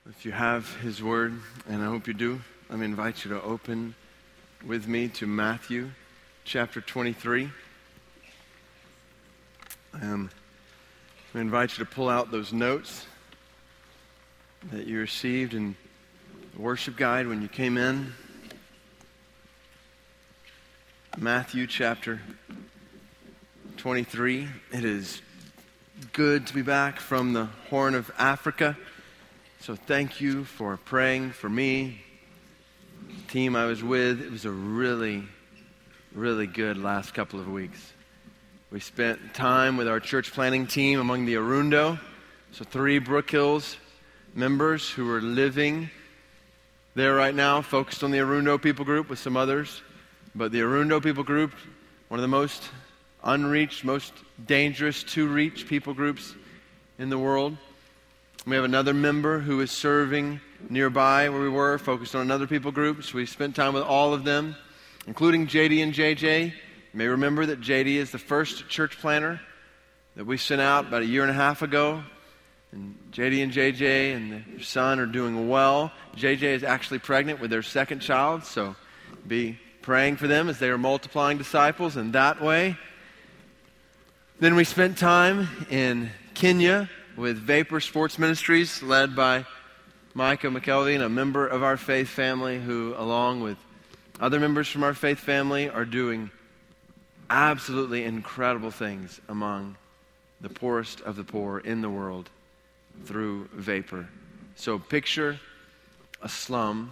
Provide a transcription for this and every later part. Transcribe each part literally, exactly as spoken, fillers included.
If you have His Word, and I hope you do, let me invite you to open with me to Matthew chapter twenty-three. Um, I invite you to pull out those notes that you received in the worship guide when you came in. Matthew chapter twenty-three. It is good to be back from the Horn of Africa. So thank you for praying for me, the team I was with. It was a really, really good last couple of weeks. We spent time with our church planning team among the Arundo. So three Brook Hills members who are living there right now, focused on the Arundo people group with some others. But the Arundo people group, one of the most unreached, most dangerous to reach people groups in the world. We have another member who is serving nearby where we were, focused on another people group. So we spent time with all of them, including J D and J J. You may remember that J D is the first church planner that we sent out about a year and a half ago. And J D and J J and their son are doing well. J J is actually pregnant with their second child, so be praying for them as they are multiplying disciples in that way. Then we spent time in Kenya with Vapor Sports Ministries, led by Micah McKelvey, a member of our faith family who, along with other members from our faith family, are doing absolutely incredible things among the poorest of the poor in the world through Vapor. So picture a slum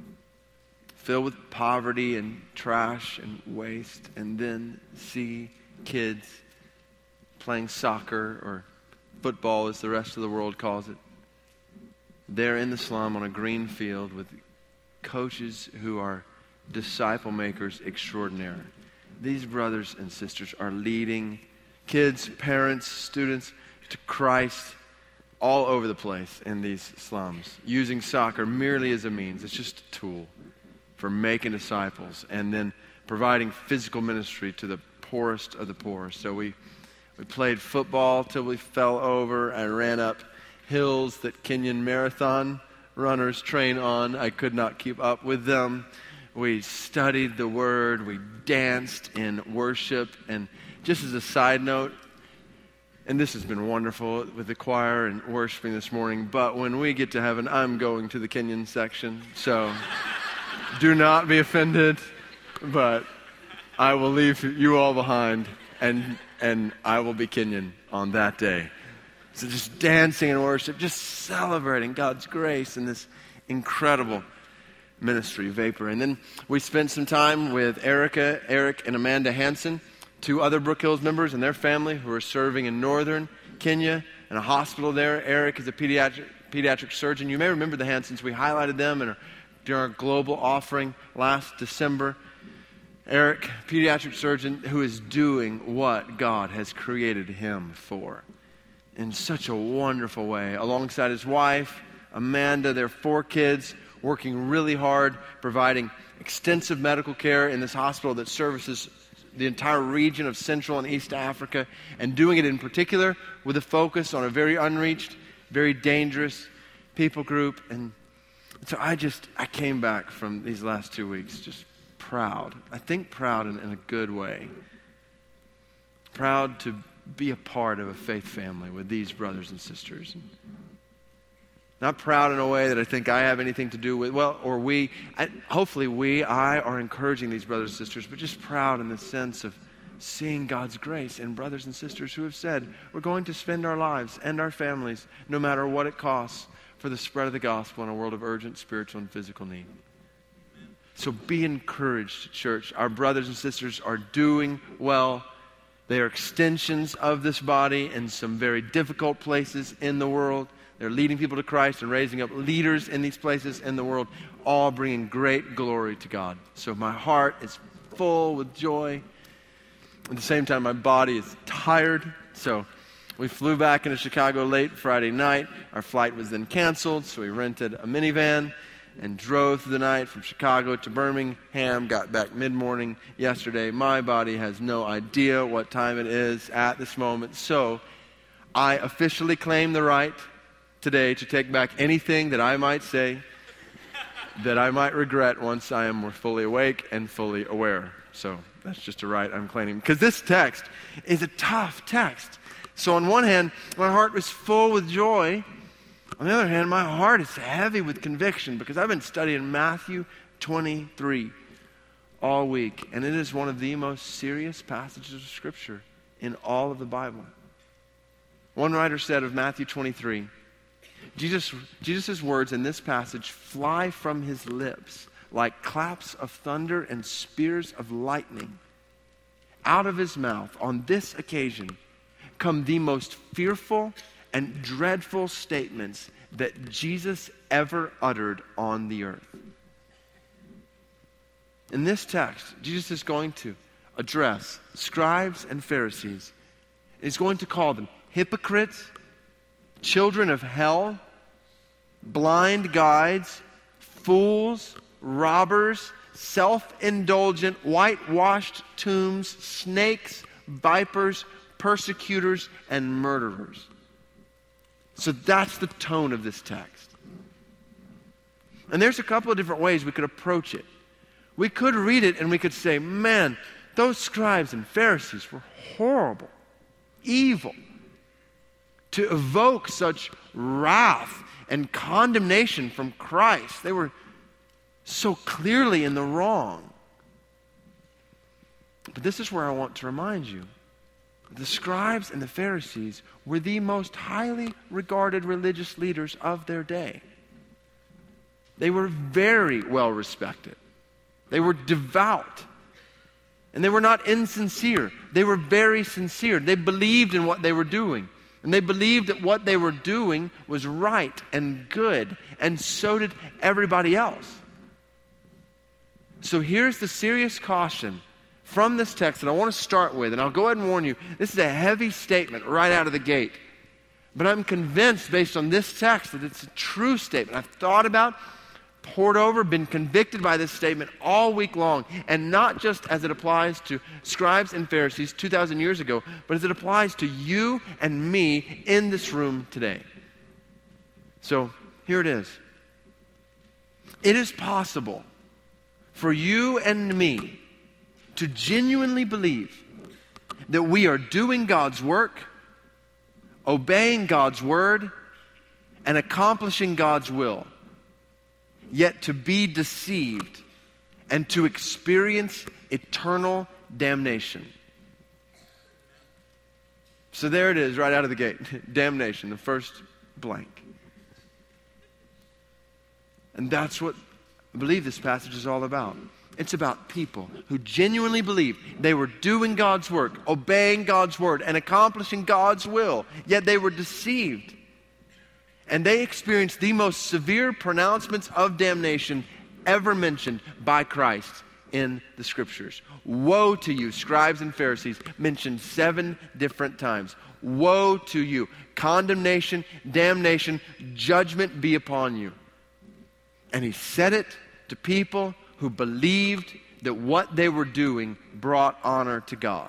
filled with poverty and trash and waste, and then see kids playing soccer or football, as the rest of the world calls it. They're in the slum on a green field with coaches who are disciple makers extraordinary. These brothers and sisters are leading kids, parents, students to Christ all over the place in these slums, using soccer merely as a means. It's just a tool for making disciples and then providing physical ministry to the poorest of the poor. So we We played football till we fell over and ran up hills that Kenyan marathon runners train on. I could not keep up with them. We studied the Word. We danced in worship. And just as a side note, and this has been wonderful with the choir and worshiping this morning, but when we get to heaven, I'm going to the Kenyan section. So do not be offended, but I will leave you all behind, and and I will be Kenyan on that day. So just dancing in worship, just celebrating God's grace in this incredible ministry, Vapor. And then we spent some time with Erica, Eric, and Amanda Hansen, two other Brook Hills members and their family who are serving in northern Kenya in a hospital there. Eric is a pediatric pediatric surgeon. You may remember the Hansens. We highlighted them in our, during our global offering last December. Eric, pediatric surgeon, who is doing what God has created him for in such a wonderful way. Alongside his wife, Amanda, their four kids, working really hard, providing extensive medical care in this hospital that services the entire region of Central and East Africa, and doing it in particular with a focus on a very unreached, very dangerous people group. And so I just, I came back from these last two weeks just proud. I think proud in, in a good way. Proud to be a part of a faith family with these brothers and sisters. And not proud in a way that I think I have anything to do with, well, or we, I, hopefully we, I are encouraging these brothers and sisters, but just proud in the sense of seeing God's grace in brothers and sisters who have said, we're going to spend our lives and our families, no matter what it costs, for the spread of the gospel in a world of urgent spiritual and physical need. So be encouraged, church. Our brothers and sisters are doing well. They are extensions of this body in some very difficult places in the world. They're leading people to Christ and raising up leaders in these places in the world, all bringing great glory to God. So my heart is full with joy. At the same time, my body is tired. So we flew back into Chicago late Friday night. Our flight was then canceled, so we rented a minivan and drove through the night from Chicago to Birmingham, got back mid-morning yesterday. My body has no idea what time it is at this moment. So I officially claim the right today to take back anything that I might say that I might regret once I am more fully awake and fully aware. So that's just a right I'm claiming. Because this text is a tough text. So on one hand, my heart was full with joy. On the other hand, my heart is heavy with conviction because I've been studying Matthew twenty-three all week. And it is one of the most serious passages of Scripture in all of the Bible. One writer said of Matthew twenty-three, Jesus, Jesus' words in this passage fly from his lips like claps of thunder and spears of lightning. Out of his mouth on this occasion come the most fearful and dreadful statements that Jesus ever uttered on the earth. In this text, Jesus is going to address scribes and Pharisees. He's going to call them hypocrites, children of hell, blind guides, fools, robbers, self-indulgent, whitewashed tombs, snakes, vipers, persecutors, and murderers. So that's the tone of this text. And there's a couple of different ways we could approach it. We could read it and we could say, man, those scribes and Pharisees were horrible, evil. To evoke such wrath and condemnation from Christ. They were so clearly in the wrong. But this is where I want to remind you. The scribes and the Pharisees were the most highly regarded religious leaders of their day. They were very well respected. They were devout. And they were not insincere. They were very sincere. They believed in what they were doing. And they believed that what they were doing was right and good. And so did everybody else. So here's the serious caution from this text that I want to start with. And I'll go ahead and warn you, this is a heavy statement right out of the gate. But I'm convinced based on this text that it's a true statement. I've thought about, pored over, been convicted by this statement all week long. And not just as it applies to scribes and Pharisees two thousand years ago, but as it applies to you and me in this room today. So here it is. It is possible for you and me to genuinely believe that we are doing God's work, obeying God's word, and accomplishing God's will, yet to be deceived and to experience eternal damnation. So there it is, right out of the gate. Damnation, the first blank. And that's what I believe this passage is all about. It's about people who genuinely believe they were doing God's work, obeying God's word, and accomplishing God's will, yet they were deceived. And they experienced the most severe pronouncements of damnation ever mentioned by Christ in the Scriptures. Woe to you, scribes and Pharisees, mentioned seven different times. Woe to you. Condemnation, damnation, judgment be upon you. And he said it to people who believed that what they were doing brought honor to God.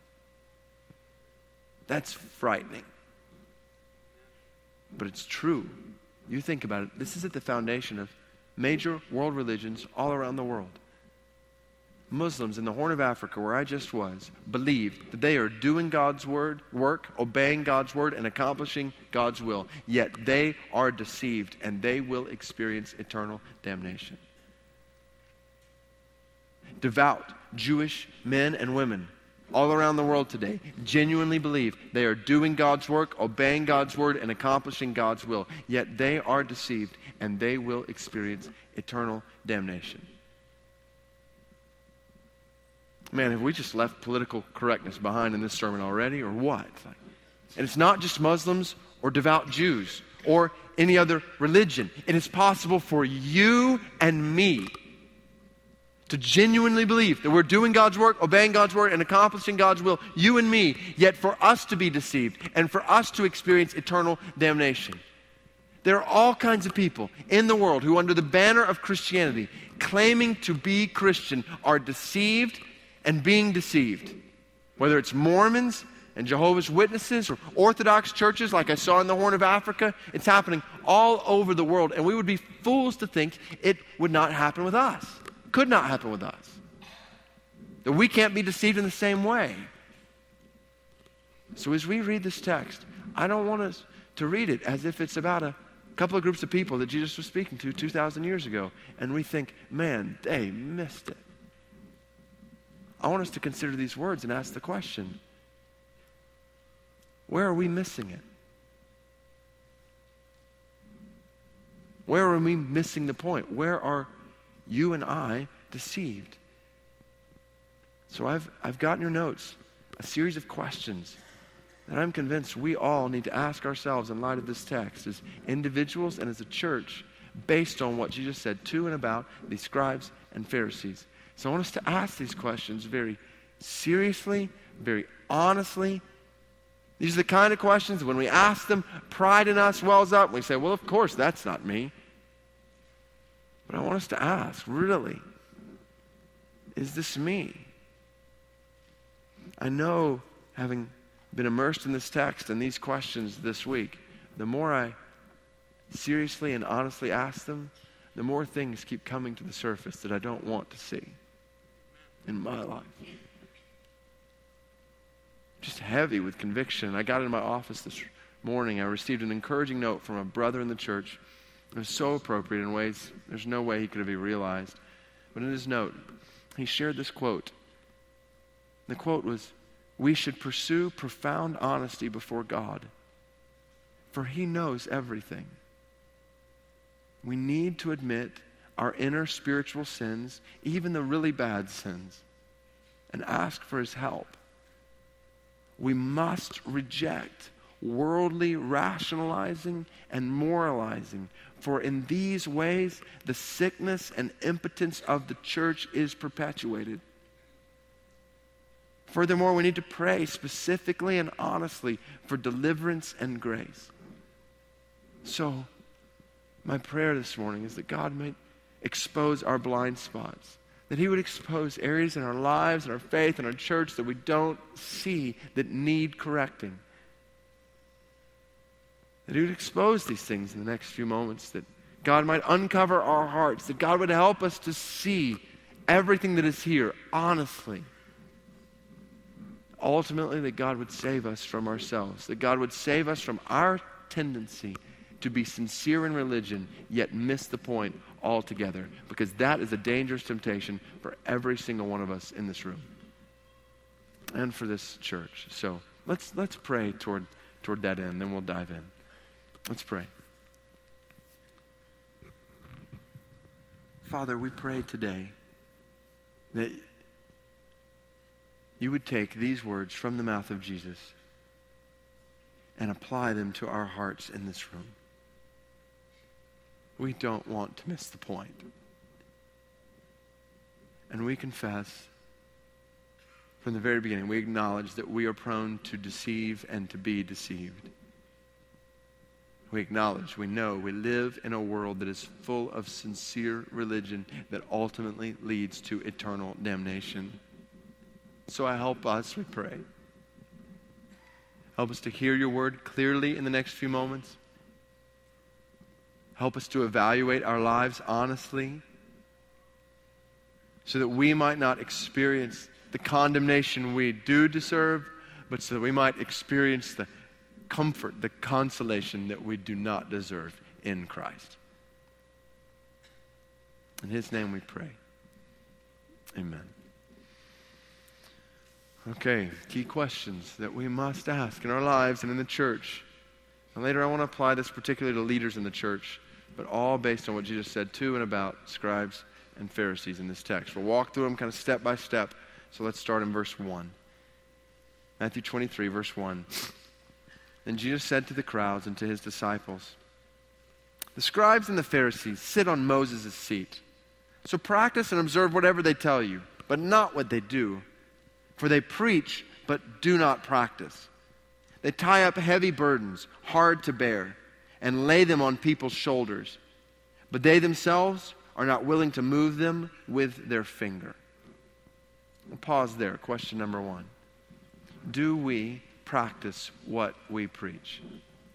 That's frightening. But it's true. You think about it. This is at the foundation of major world religions all around the world. Muslims in the Horn of Africa, where I just was, believe that they are doing God's word, work, obeying God's word, and accomplishing God's will. Yet they are deceived, and they will experience eternal damnation. Devout Jewish men and women all around the world today genuinely believe they are doing God's work, obeying God's word, and accomplishing God's will. Yet they are deceived, and they will experience eternal damnation. Man, have we just left political correctness behind in this sermon already, or what? And it's not just Muslims or devout Jews or any other religion. It is possible for you and me to genuinely believe that we're doing God's work, obeying God's word, and accomplishing God's will, you and me, yet for us to be deceived and for us to experience eternal damnation. There are all kinds of people in the world who, under the banner of Christianity, claiming to be Christian, are deceived and being deceived. Whether it's Mormons, and Jehovah's Witnesses or Orthodox churches like I saw in the Horn of Africa. It's happening all over the world, and we would be fools to think it would not happen with us. Could not happen with us. That we can't be deceived in the same way. So as we read this text, I don't want us to read it as if it's about a couple of groups of people that Jesus was speaking to two thousand years ago, and we think, man, they missed it. I want us to consider these words and ask the question, where are we missing it? Where are we missing the point? Where are you and I deceived? So I've, I've got in your notes a series of questions that I'm convinced we all need to ask ourselves in light of this text as individuals and as a church based on what Jesus said to and about the scribes and Pharisees. So I want us to ask these questions very seriously, very honestly. These are the kind of questions that when we ask them, pride in us wells up. We say, well, of course, that's not me. But I want us to ask, really, is this me? I know, having been immersed in this text and these questions this week, the more I seriously and honestly ask them, the more things keep coming to the surface that I don't want to see in my life. Just heavy with conviction. I got into my office this morning. I received an encouraging note from a brother in the church. It was so appropriate in ways there's no way he could have even realized. But in his note, he shared this quote. The quote was, "We should pursue profound honesty before God, for He knows everything. We need to admit our inner spiritual sins, even the really bad sins, and ask for His help. We must reject worldly rationalizing and moralizing, for in these ways the sickness and impotence of the church is perpetuated. Furthermore, we need to pray specifically and honestly for deliverance and grace." So, my prayer this morning is that God might expose our blind spots, that He would expose areas in our lives and our faith and our church that we don't see that need correcting. That He would expose these things in the next few moments, that God might uncover our hearts, that God would help us to see everything that is here honestly. Ultimately, that God would save us from ourselves, that God would save us from our tendency to be sincere in religion, yet miss the point altogether, because that is a dangerous temptation for every single one of us in this room and for this church. So let's let's pray toward toward that end, then we'll dive in. Let's pray. Father, we pray today that You would take these words from the mouth of Jesus and apply them to our hearts in this room. We don't want to miss the point. And we confess from the very beginning, we acknowledge that we are prone to deceive and to be deceived. We acknowledge, we know, we live in a world that is full of sincere religion that ultimately leads to eternal damnation. So I help us, we pray. Help us to hear Your word clearly in the next few moments. Help us to evaluate our lives honestly so that we might not experience the condemnation we do deserve, but so that we might experience the comfort, the consolation that we do not deserve in Christ. In His name we pray. Amen. Okay, key questions that we must ask in our lives and in the church. And later I want to apply this particularly to leaders in the church, but all based on what Jesus said to and about scribes and Pharisees in this text. We'll walk through them kind of step by step. So let's start in verse one. Matthew twenty-three, verse one. Then Jesus said to the crowds and to His disciples, "The scribes and the Pharisees sit on Moses' seat. So practice and observe whatever they tell you, but not what they do. For they preach, but do not practice. They tie up heavy burdens, hard to bear, and lay them on people's shoulders. But they themselves are not willing to move them with their finger." We'll pause there. Question number one. Do we practice what we preach?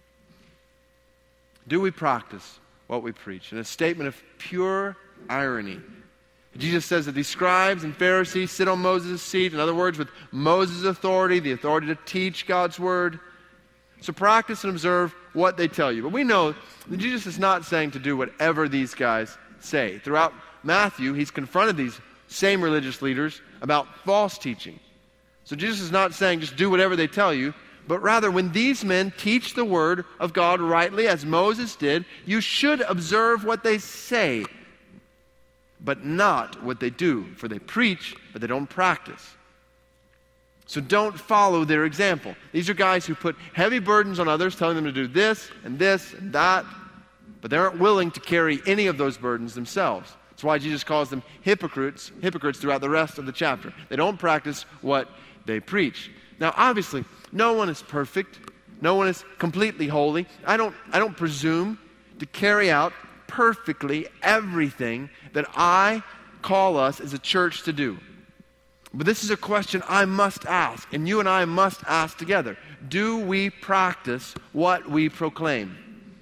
Do we practice what we preach? In a statement of pure irony, Jesus says that these scribes and Pharisees sit on Moses' seat. In other words, with Moses' authority, the authority to teach God's word. So practice and observe what they tell you. But we know that Jesus is not saying to do whatever these guys say. Throughout Matthew, he's confronted these same religious leaders about false teaching. So Jesus is not saying just do whatever they tell you, but rather when these men teach the word of God rightly, as Moses did, you should observe what they say, but not what they do. For they preach, but they don't practice. So don't follow their example. These are guys who put heavy burdens on others, telling them to do this and this and that, but they aren't willing to carry any of those burdens themselves. That's why Jesus calls them hypocrites, hypocrites throughout the rest of the chapter. They don't practice what they preach. Now, obviously, no one is perfect. No one is completely holy. I don't, I don't presume to carry out perfectly everything that I call us as a church to do. But this is a question I must ask, and you and I must ask together. Do we practice what we proclaim?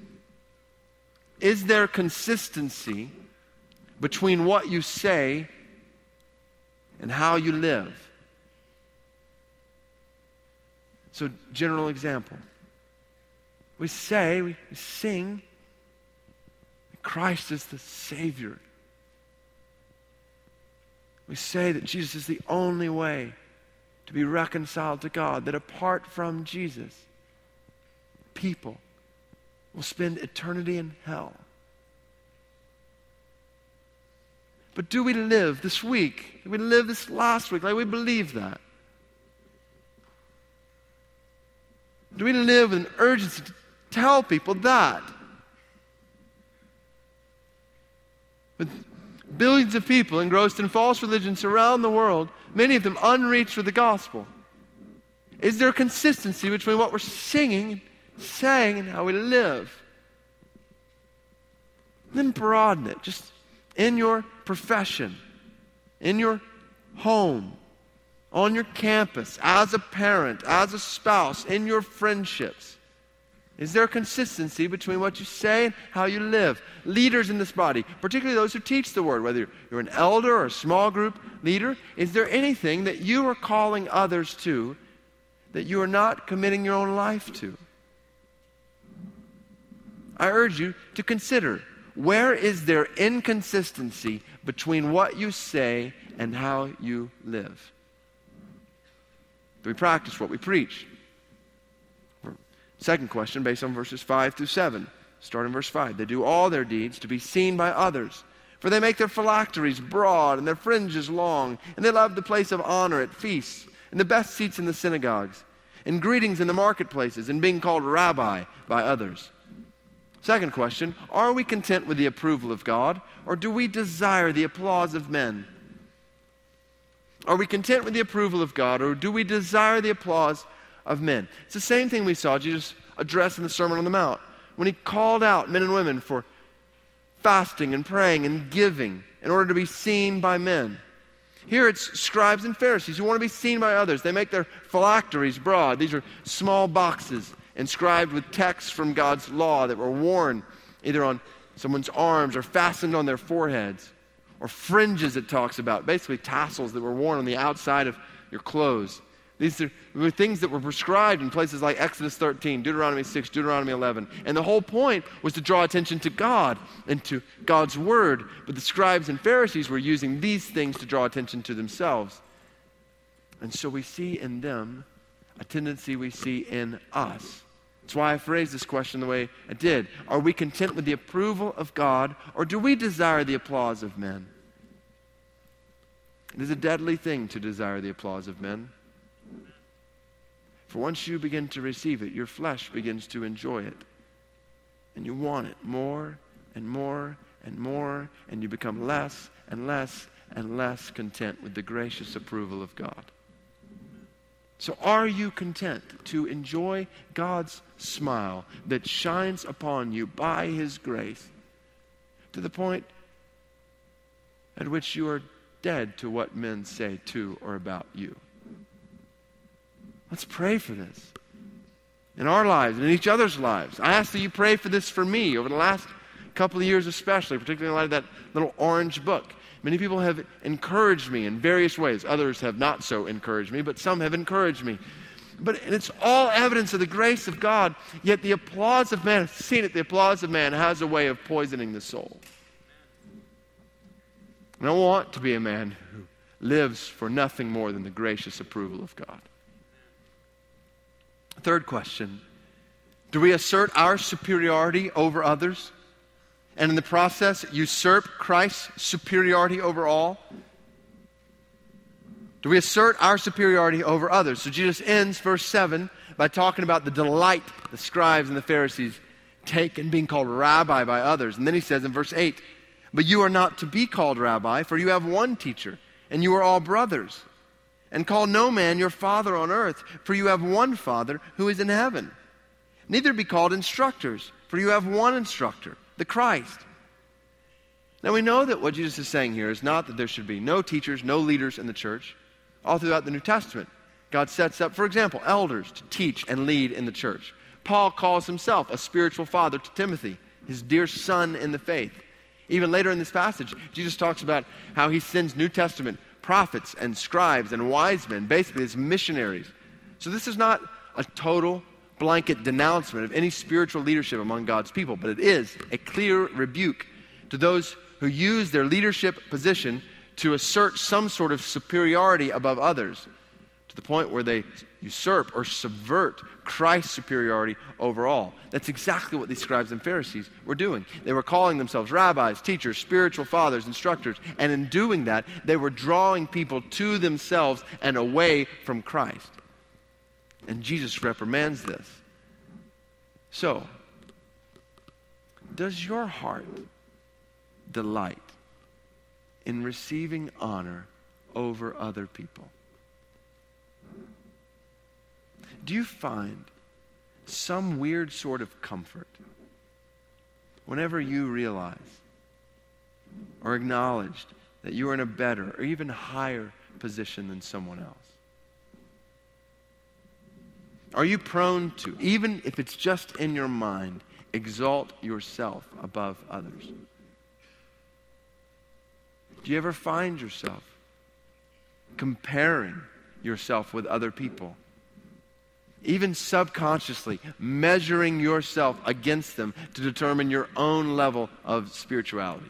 Is there consistency between what you say and how you live? So, general example. We say, we sing, that Christ is the Savior. We say that Jesus is the only way to be reconciled to God, that apart from Jesus, people will spend eternity in hell. But do we live this week? Did we live this last week? Like we believe that? Do we live with an urgency to tell people that? With billions of people engrossed in false religions around the world, many of them unreached with the gospel. Is there consistency between what we're singing and saying and how we live? Then broaden it. Just in your profession, in your home, on your campus, as a parent, as a spouse, in your friendships. Is there consistency between what you say and how you live? Leaders in this body, particularly those who teach the word, whether you're an elder or a small group leader, is there anything that you are calling others to that you are not committing your own life to? I urge you to consider, where is there inconsistency between what you say and how you live? Do we practice what we preach? Second question, based on verses five through seven. Start in verse five. They do all their deeds to be seen by others. For they make their phylacteries broad and their fringes long. And they love the place of honor at feasts and the best seats in the synagogues and greetings in the marketplaces and being called rabbi by others. Second question, are we content with the approval of God, or do we desire the applause of men? Are we content with the approval of God, or do we desire the applause of men? It's the same thing we saw Jesus address in the Sermon on the Mount, when he called out men and women for fasting and praying and giving in order to be seen by men. Here it's scribes and Pharisees who want to be seen by others. They make their phylacteries broad. These are small boxes inscribed with texts from God's law that were worn either on someone's arms or fastened on their foreheads. Or fringes it talks about, basically tassels that were worn on the outside of your clothes. These are, were things that were prescribed in places like Exodus thirteen, Deuteronomy six, Deuteronomy eleven. And the whole point was to draw attention to God and to God's word. But the scribes and Pharisees were using these things to draw attention to themselves. And so we see in them a tendency we see in us. That's why I phrased this question the way I did. Are we content with the approval of God, or do we desire the applause of men? It is a deadly thing to desire the applause of men. For once you begin to receive it, your flesh begins to enjoy it. And you want it more and more and more, and you become less and less and less content with the gracious approval of God. So are you content to enjoy God's smile that shines upon you by His grace to the point at which you are dead to what men say to or about you? Let's pray for this in our lives and in each other's lives. I ask that you pray for this for me over the last couple of years especially, particularly in light of that little orange book. Many people have encouraged me in various ways. Others have not so encouraged me, but some have encouraged me. But and it's all evidence of the grace of God, yet the applause of man, I've seen it, the applause of man has a way of poisoning the soul. And I want to be a man who lives for nothing more than the gracious approval of God. Third question, do we assert our superiority over others? And in the process, usurp Christ's superiority over all? Do we assert our superiority over others? So Jesus ends verse seven by talking about the delight the scribes and the Pharisees take in being called rabbi by others. And then he says in verse eight, but you are not to be called rabbi, for you have one teacher, and you are all brothers. And call no man your father on earth, for you have one Father who is in heaven. Neither be called instructors, for you have one instructor, the Christ. Now we know that what Jesus is saying here is not that there should be no teachers, no leaders in the church. All throughout the New Testament, God sets up, for example, elders to teach and lead in the church. Paul calls himself a spiritual father to Timothy, his dear son in the faith. Even later in this passage, Jesus talks about how he sends New Testament prophets and scribes and wise men, basically as missionaries. So this is not a total blanket denouncement of any spiritual leadership among God's people, but it is a clear rebuke to those who use their leadership position to assert some sort of superiority above others, to the point where they usurp or subvert Christ's superiority over all. That's exactly what these scribes and Pharisees were doing. They were calling themselves rabbis, teachers, spiritual fathers, instructors, and in doing that, they were drawing people to themselves and away from Christ. And Jesus reprimands this. So, does your heart delight in receiving honor over other people? Do you find some weird sort of comfort whenever you realize or acknowledge that you are in a better or even higher position than someone else? Are you prone to, even if it's just in your mind, exalt yourself above others? Do you ever find yourself comparing yourself with other people? Even subconsciously measuring yourself against them to determine your own level of spirituality.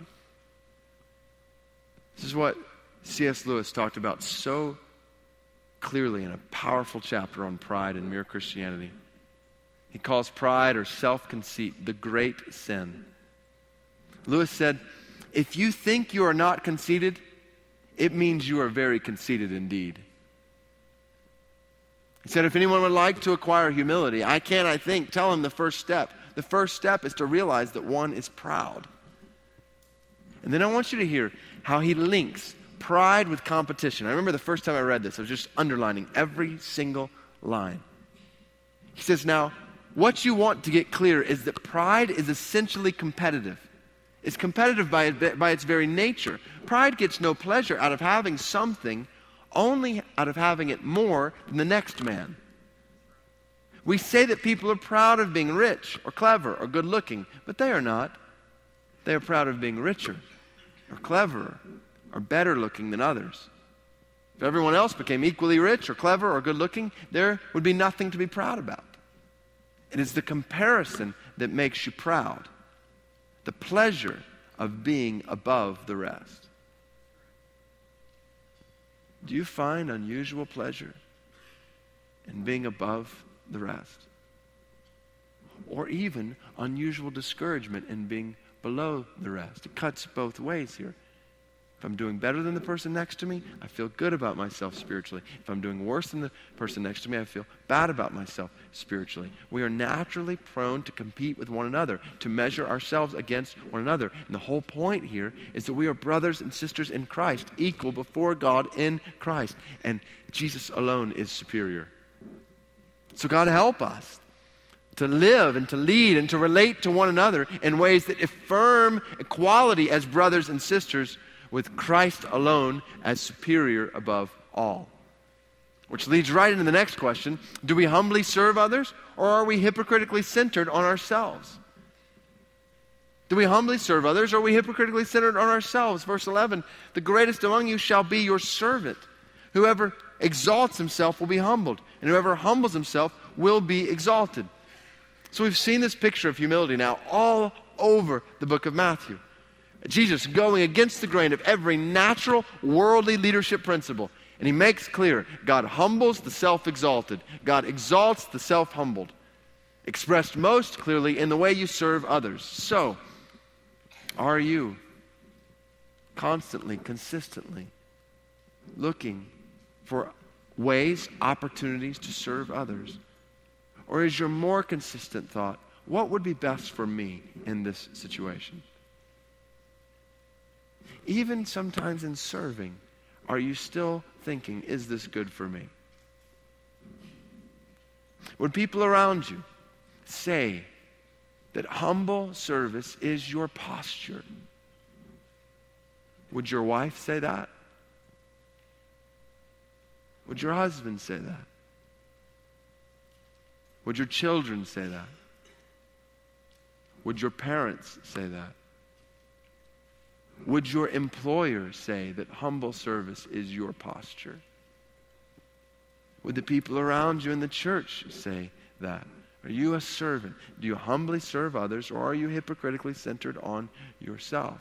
This is what C S Lewis talked about so clearly in a powerful chapter on pride and mere Christianity. He calls pride or self-conceit the great sin. Lewis said, if you think you are not conceited, it means you are very conceited indeed. He said, if anyone would like to acquire humility, I can, I think, tell him the first step. The first step is to realize that one is proud. And then I want you to hear how he links pride with competition. I remember the first time I read this, I was just underlining every single line. He says, now, what you want to get clear is that pride is essentially competitive. It's competitive by, by its very nature. Pride gets no pleasure out of having something, only out of having it more than the next man. We say that people are proud of being rich or clever or good looking, but they are not. They are proud of being richer or cleverer or better looking than others. If everyone else became equally rich or clever or good looking, there would be nothing to be proud about. It is the comparison that makes you proud. The pleasure of being above the rest. Do you find unusual pleasure in being above the rest? Or even unusual discouragement in being below the rest? It cuts both ways here. If I'm doing better than the person next to me, I feel good about myself spiritually. If I'm doing worse than the person next to me, I feel bad about myself spiritually. We are naturally prone to compete with one another, to measure ourselves against one another. And the whole point here is that we are brothers and sisters in Christ, equal before God in Christ. And Jesus alone is superior. So God help us to live and to lead and to relate to one another in ways that affirm equality as brothers and sisters with Christ alone as superior above all. Which leads right into the next question. Do we humbly serve others, or are we hypocritically centered on ourselves? Do we humbly serve others, or are we hypocritically centered on ourselves? Verse eleven, the greatest among you shall be your servant. Whoever exalts himself will be humbled, and whoever humbles himself will be exalted. So we've seen this picture of humility now all over the book of Matthew. Jesus going against the grain of every natural, worldly leadership principle. And he makes clear, God humbles the self-exalted. God exalts the self-humbled. Expressed most clearly in the way you serve others. So, are you constantly, consistently looking for ways, opportunities to serve others? Or is your more consistent thought, what would be best for me in this situation? Even sometimes in serving, are you still thinking, is this good for me? When people around you say that humble service is your posture, would your wife say that? Would your husband say that? Would your children say that? Would your parents say that? Would your employer say that humble service is your posture? Would the people around you in the church say that? Are you a servant? Do you humbly serve others, or are you hypocritically centered on yourself?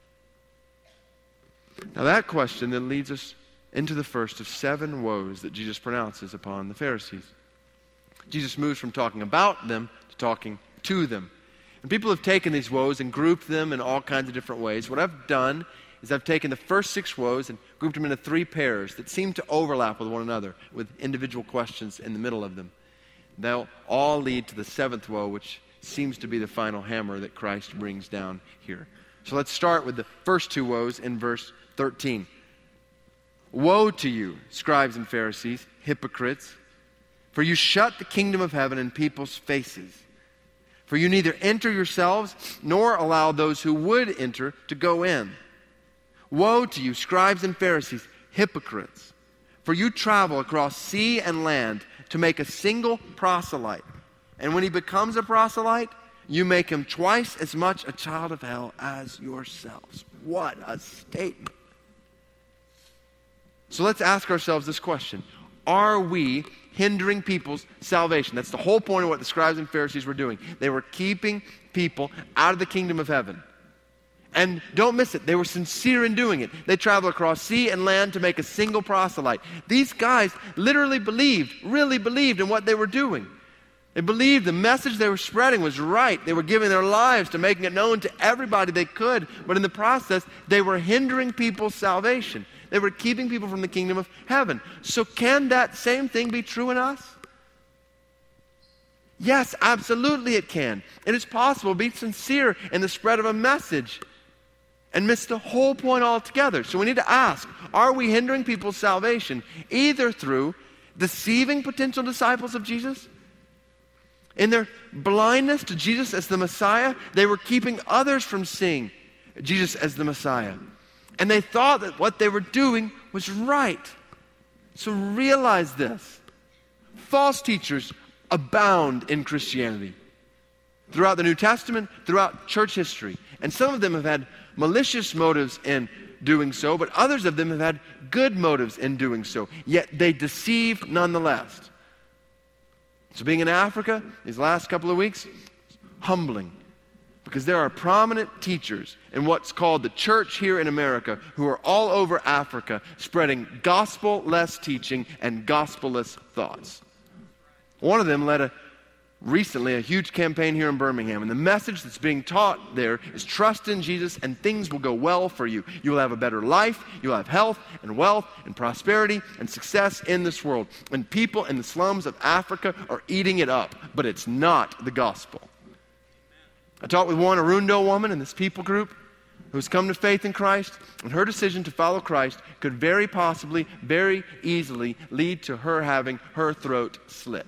Now that question then leads us into the first of seven woes that Jesus pronounces upon the Pharisees. Jesus moves from talking about them to talking to them. And people have taken these woes and grouped them in all kinds of different ways. What I've done is I've taken the first six woes and grouped them into three pairs that seem to overlap with one another, with individual questions in the middle of them. They'll all lead to the seventh woe, which seems to be the final hammer that Christ brings down here. So let's start with the first two woes in verse thirteen. Woe to you, scribes and Pharisees, hypocrites, for you shut the kingdom of heaven in people's faces. For you neither enter yourselves, nor allow those who would enter to go in. Woe to you, scribes and Pharisees, hypocrites! For you travel across sea and land to make a single proselyte. And when he becomes a proselyte, you make him twice as much a child of hell as yourselves. What a statement. So let's ask ourselves this question. Are we hindering people's salvation? That's the whole point of what the scribes and Pharisees were doing. They were keeping people out of the kingdom of heaven. And don't miss it, they were sincere in doing it. They traveled across sea and land to make a single proselyte. These guys literally believed, really believed in what they were doing. They believed the message they were spreading was right. They were giving their lives to making it known to everybody they could. But in the process, they were hindering people's salvation. They were keeping people from the kingdom of heaven. So can that same thing be true in us? Yes, absolutely it can. It is possible to be sincere in the spread of a message and miss the whole point altogether. So we need to ask, are we hindering people's salvation either through deceiving potential disciples of Jesus? In their blindness to Jesus as the Messiah, they were keeping others from seeing Jesus as the Messiah. And they thought that what they were doing was right. So realize this. False teachers abound in Christianity. Throughout the New Testament, throughout church history. And some of them have had malicious motives in doing so, but others of them have had good motives in doing so. Yet they deceive nonetheless. So being in Africa these last couple of weeks, humbling. Because there are prominent teachers in what's called the church here in America who are all over Africa spreading gospel-less teaching and gospel-less thoughts. One of them led a recently a huge campaign here in Birmingham, and the message that's being taught there is trust in Jesus and things will go well for you. You will have a better life, you'll have health and wealth and prosperity and success in this world. And people in the slums of Africa are eating it up, but it's not the gospel. I talked with one Arundo woman in this people group who's come to faith in Christ, and her decision to follow Christ could very possibly, very easily lead to her having her throat slit.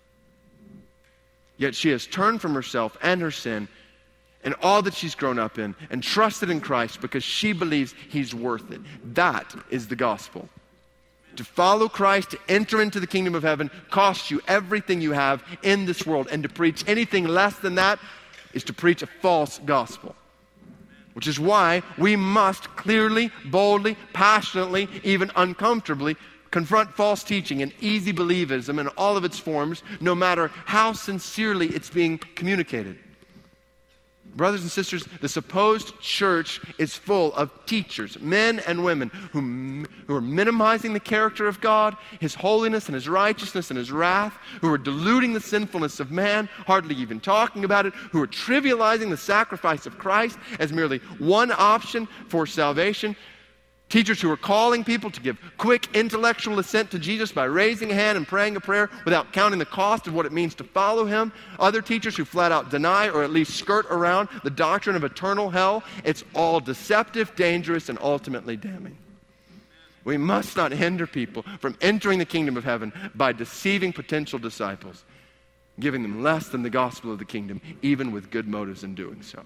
Yet she has turned from herself and her sin and all that she's grown up in and trusted in Christ because she believes He's worth it. That is the gospel. To follow Christ, to enter into the kingdom of heaven, costs you everything you have in this world. And to preach anything less than that is to preach a false gospel. Which is why we must clearly, boldly, passionately, even uncomfortably confront false teaching and easy believism in all of its forms, no matter how sincerely it's being communicated. Brothers and sisters, the supposed church is full of teachers, men and women, who, who are minimizing the character of God, His holiness and His righteousness and His wrath, who are diluting the sinfulness of man, hardly even talking about it, who are trivializing the sacrifice of Christ as merely one option for salvation. Teachers who are calling people to give quick intellectual assent to Jesus by raising a hand and praying a prayer without counting the cost of what it means to follow Him. Other teachers who flat out deny or at least skirt around the doctrine of eternal hell. It's all deceptive, dangerous, and ultimately damning. We must not hinder people from entering the kingdom of heaven by deceiving potential disciples, giving them less than the gospel of the kingdom, even with good motives in doing so.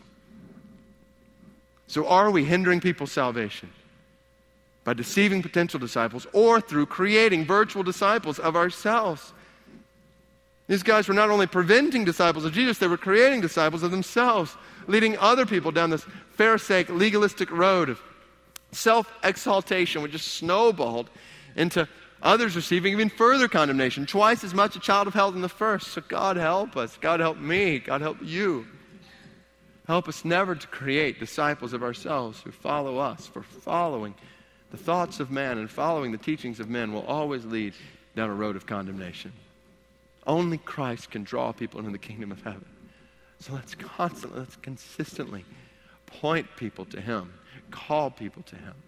So are we hindering people's salvation by deceiving potential disciples, or through creating virtual disciples of ourselves? These guys were not only preventing disciples of Jesus, they were creating disciples of themselves, leading other people down this pharisaic, legalistic road of self-exaltation, which just snowballed into others receiving even further condemnation, twice as much a child of hell than the first. So God help us. God help me. God help you. Help us never to create disciples of ourselves who follow us, for following the thoughts of man and following the teachings of men will always lead down a road of condemnation. Only Christ can draw people into the kingdom of heaven. So let's constantly, let's consistently point people to Him, call people to Him.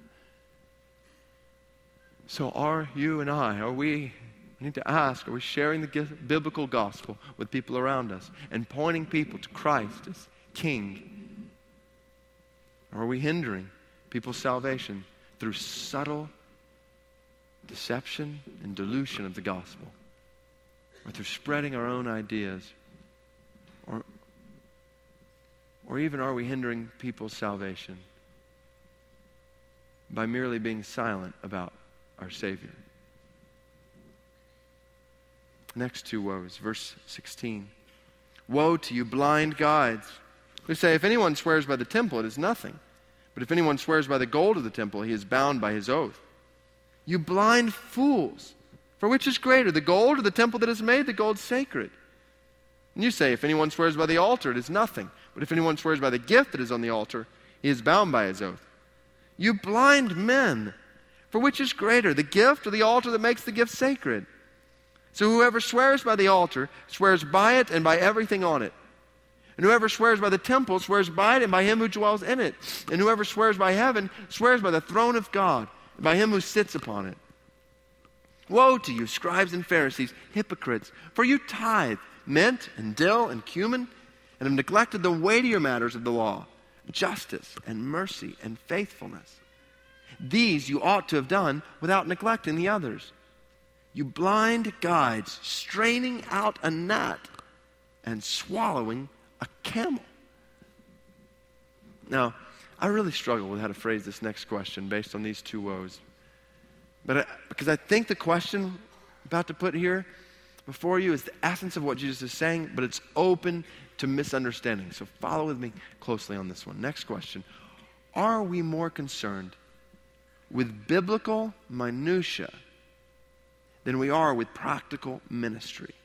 So are you and I, are we, I need to ask, are we sharing the biblical gospel with people around us and pointing people to Christ as King? Or are we hindering people's salvation through subtle deception and dilution of the gospel, or through spreading our own ideas, or, or even are we hindering people's salvation by merely being silent about our Savior? Next two woes, verse sixteen. Woe to you, blind guides, who say, if anyone swears by the temple, it is nothing. But if anyone swears by the gold of the temple, he is bound by his oath. You blind fools, for which is greater, the gold or the temple that has made the gold sacred? And you say, if anyone swears by the altar, it is nothing. But if anyone swears by the gift that is on the altar, he is bound by his oath. You blind men, for which is greater, the gift or the altar that makes the gift sacred? So whoever swears by the altar swears by it and by everything on it. And whoever swears by the temple swears by it and by Him who dwells in it. And whoever swears by heaven swears by the throne of God and by Him who sits upon it. Woe to you, scribes and Pharisees, hypocrites, for you tithe mint and dill and cumin, and have neglected the weightier matters of the law, justice and mercy and faithfulness. These you ought to have done without neglecting the others. You blind guides, straining out a gnat and swallowing a camel. Now, I really struggle with how to phrase this next question based on these two woes. But I, because I think the question I'm about to put here before you is the essence of what Jesus is saying, but it's open to misunderstanding. So follow with me closely on this one. Next question. Are we more concerned with biblical minutia than we are with practical ministry?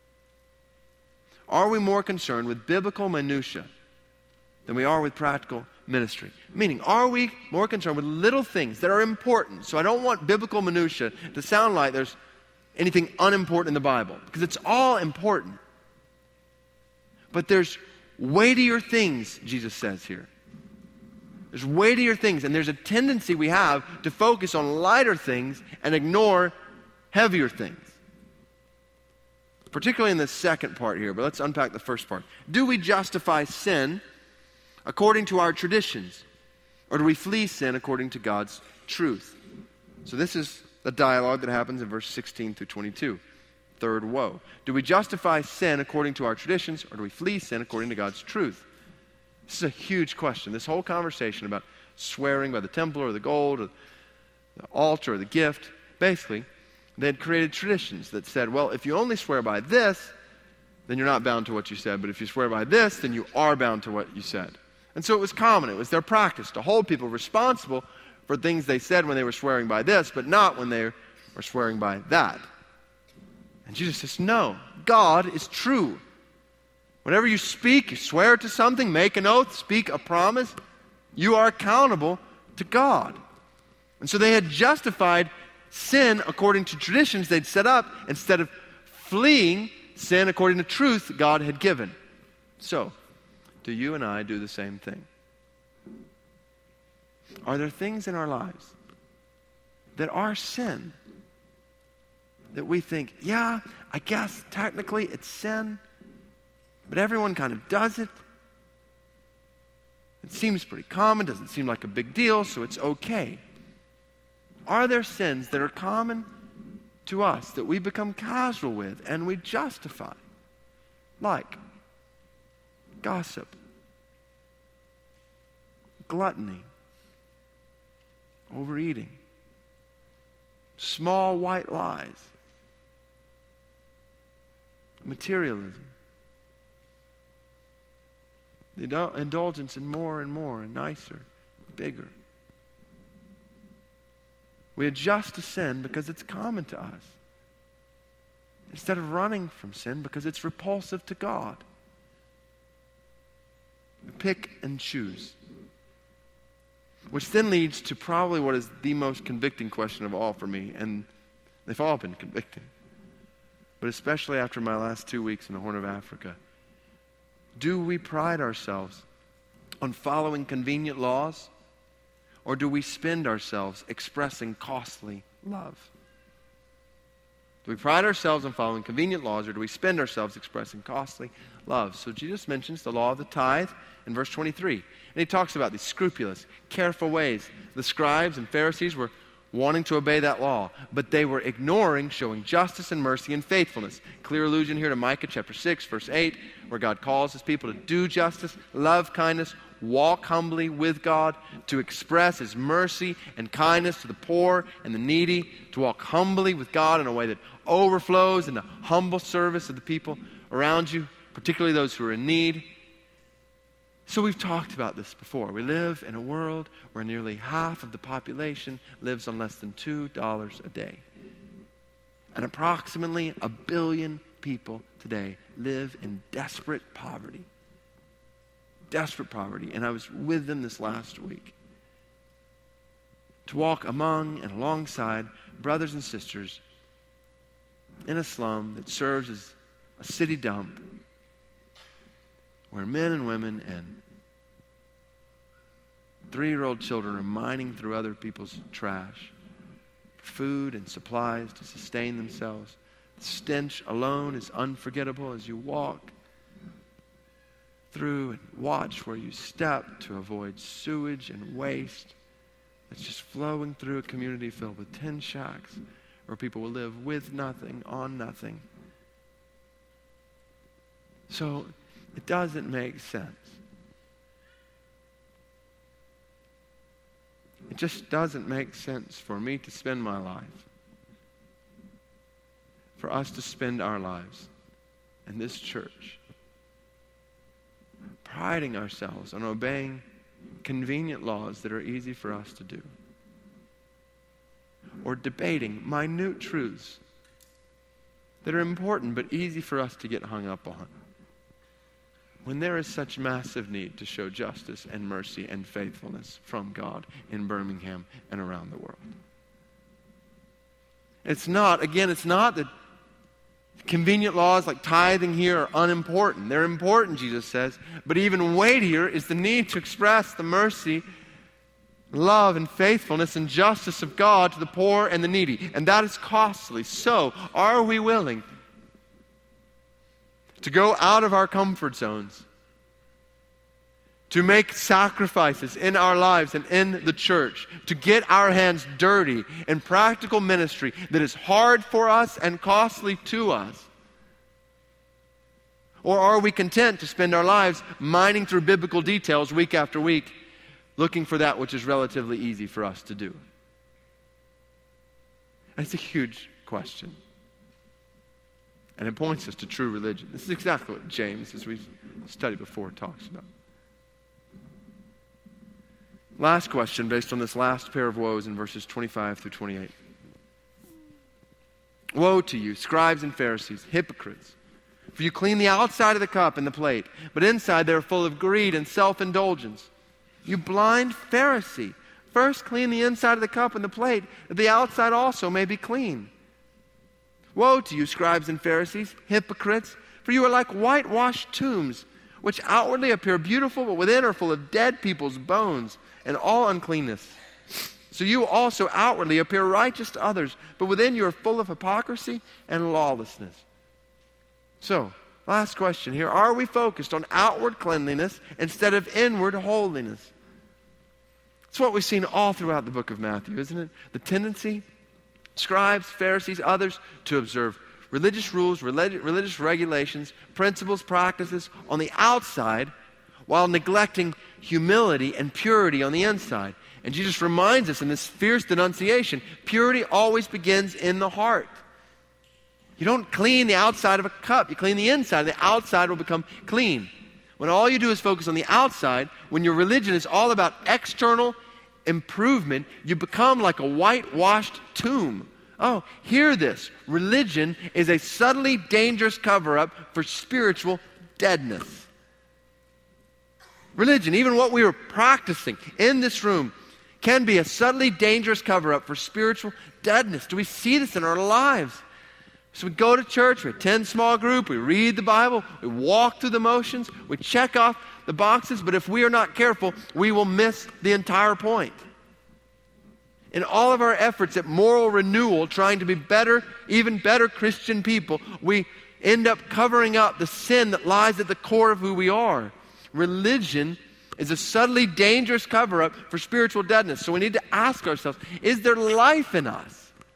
Are we more concerned with biblical minutia than we are with practical ministry? Meaning, are we more concerned with little things that are important? So I don't want biblical minutia to sound like there's anything unimportant in the Bible, because it's all important. But there's weightier things, Jesus says here. There's weightier things, and there's a tendency we have to focus on lighter things and ignore heavier things. Particularly in the second part here, but let's unpack the first part. Do we justify sin according to our traditions, or do we flee sin according to God's truth? So this is the dialogue that happens in verse sixteen through twenty-two. Third woe. Do we justify sin according to our traditions, or do we flee sin according to God's truth? This is a huge question. This whole conversation about swearing by the temple or the gold or the altar or the gift basically, they had created traditions that said, well, if you only swear by this, then you're not bound to what you said. But if you swear by this, then you are bound to what you said. And so it was common. It was their practice to hold people responsible for things they said when they were swearing by this, but not when they were swearing by that. And Jesus says, no, God is true. Whenever you speak, you swear to something, make an oath, speak a promise, you are accountable to God. And so they had justified sin according to traditions they'd set up instead of fleeing sin according to truth God had given. So, do you and I do the same thing? Are there things in our lives that are sin that we think, yeah, I guess technically it's sin, but everyone kind of does it. It seems pretty common, doesn't seem like a big deal, so it's okay. Are there sins that are common to us that we become casual with and we justify? Like gossip, gluttony, overeating, small white lies, materialism, the indul- indulgence in more and more and nicer, bigger. We adjust to sin because it's common to us, instead of running from sin because it's repulsive to God. We pick and choose. Which then leads to probably what is the most convicting question of all for me, and they've all been convicting, but especially after my last two weeks in the Horn of Africa. Do we pride ourselves on following convenient laws, or do we spend ourselves expressing costly love? Do we pride ourselves on following convenient laws, or do we spend ourselves expressing costly love? So Jesus mentions the law of the tithe in verse twenty-three. And he talks about these scrupulous, careful ways. The scribes and Pharisees were wanting to obey that law, but they were ignoring showing justice and mercy and faithfulness. Clear allusion here to Micah chapter six, verse eight, where God calls his people to do justice, love kindness, walk humbly with God, to express his mercy and kindness to the poor and the needy, to walk humbly with God in a way that overflows into humble service of the people around you, particularly those who are in need. So we've talked about this before. We live in a world where nearly half of the population lives on less than two dollars a day. And approximately a billion people today live in desperate poverty. Desperate poverty. And I was with them this last week to walk among and alongside brothers and sisters in a slum that serves as a city dump, where men and women and three-year-old children are mining through other people's trash for food and supplies to sustain themselves. The stench alone is unforgettable as you walk through and watch where you step to avoid sewage and waste that's just flowing through a community filled with tin shacks where people will live with nothing, on nothing. So it doesn't make sense. It just doesn't make sense for me to spend my life, for us to spend our lives in this church, priding ourselves on obeying convenient laws that are easy for us to do, or debating minute truths that are important but easy for us to get hung up on, when there is such massive need to show justice and mercy and faithfulness from God in Birmingham and around the world. It's not, again, it's not that convenient laws like tithing here are unimportant. They're important, Jesus says, but even weightier is the need to express the mercy, love, and faithfulness and justice of God to the poor and the needy. And that is costly. So, are we willing to go out of our comfort zones, to make sacrifices in our lives and in the church, to get our hands dirty in practical ministry that is hard for us and costly to us? Or are we content to spend our lives mining through biblical details week after week, looking for that which is relatively easy for us to do? That's a huge question. And it points us to true religion. This is exactly what James, as we studied before, talks about. Last question based on this last pair of woes in verses twenty-five through twenty-eight. Woe to you, scribes and Pharisees, hypocrites! For you clean the outside of the cup and the plate, but inside they are full of greed and self-indulgence. You blind Pharisee! First clean the inside of the cup and the plate, that the outside also may be clean. Woe to you, scribes and Pharisees, hypocrites! For you are like whitewashed tombs, which outwardly appear beautiful, but within are full of dead people's bones and all uncleanness. So you also outwardly appear righteous to others, but within you are full of hypocrisy and lawlessness. So, last question here. Are we focused on outward cleanliness instead of inward holiness? It's what we've seen all throughout the book of Matthew, isn't it? The tendency, scribes, Pharisees, others, to observe religious rules, relig- religious regulations, principles, practices on the outside, while neglecting humility and purity on the inside. And Jesus reminds us in this fierce denunciation, purity always begins in the heart. You don't clean the outside of a cup. You clean the inside. The outside will become clean. When all you do is focus on the outside, when your religion is all about external improvement, you become like a whitewashed tomb. Oh, hear this. Religion is a subtly dangerous cover-up for spiritual deadness. Religion, even what we are practicing in this room, can be a subtly dangerous cover-up for spiritual deadness. Do we see this in our lives? So we go to church, we attend small group, we read the Bible, we walk through the motions, we check off the boxes, but if we are not careful, we will miss the entire point. In all of our efforts at moral renewal, trying to be better, even better Christian people, we end up covering up the sin that lies at the core of who we are. Religion is a subtly dangerous cover-up for spiritual deadness. So we need to ask ourselves, is there life in us?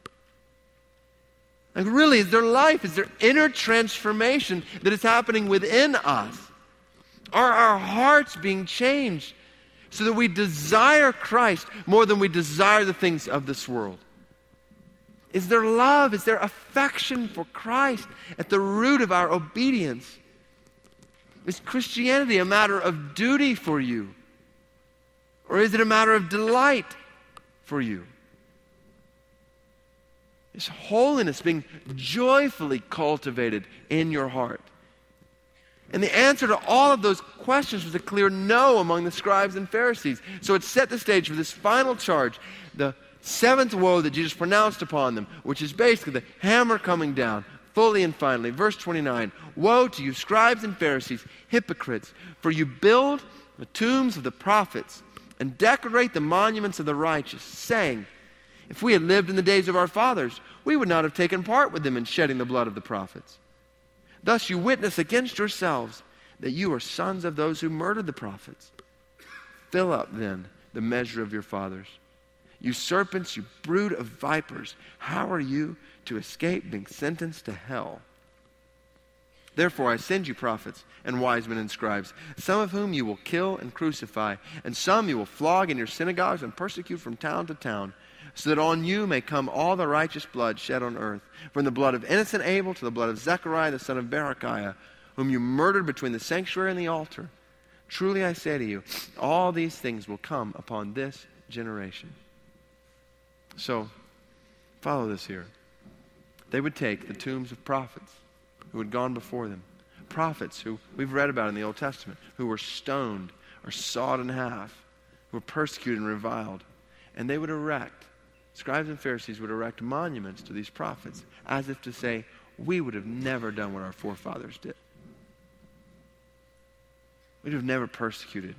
Like really, is there life? Is there inner transformation that is happening within us? Are our hearts being changed so that we desire Christ more than we desire the things of this world? Is there love? Is there affection for Christ at the root of our obedience? Is Christianity a matter of duty for you? Or is it a matter of delight for you? Is holiness being joyfully cultivated in your heart? And the answer to all of those questions was a clear no among the scribes and Pharisees. So it set the stage for this final charge, the seventh woe that Jesus pronounced upon them, which is basically the hammer coming down fully and finally. Verse twenty-nine, woe to you, scribes and Pharisees, hypocrites, for you build the tombs of the prophets and decorate the monuments of the righteous, saying, if we had lived in the days of our fathers, we would not have taken part with them in shedding the blood of the prophets. Thus you witness against yourselves that you are sons of those who murdered the prophets. Fill up then the measure of your fathers. You serpents, you brood of vipers, how are you to escape being sentenced to hell? Therefore I send you prophets and wise men and scribes, some of whom you will kill and crucify, and some you will flog in your synagogues and persecute from town to town, so that on you may come all the righteous blood shed on earth, from the blood of innocent Abel to the blood of Zechariah the son of Berechiah, whom you murdered between the sanctuary and the altar. Truly I say to you, all these things will come upon this generation. So, follow this here. They would take the tombs of prophets who had gone before them, prophets who we've read about in the Old Testament, who were stoned or sawed in half, who were persecuted and reviled, and they would erect, scribes and Pharisees would erect monuments to these prophets as if to say, we would have never done what our forefathers did. We'd have never persecuted,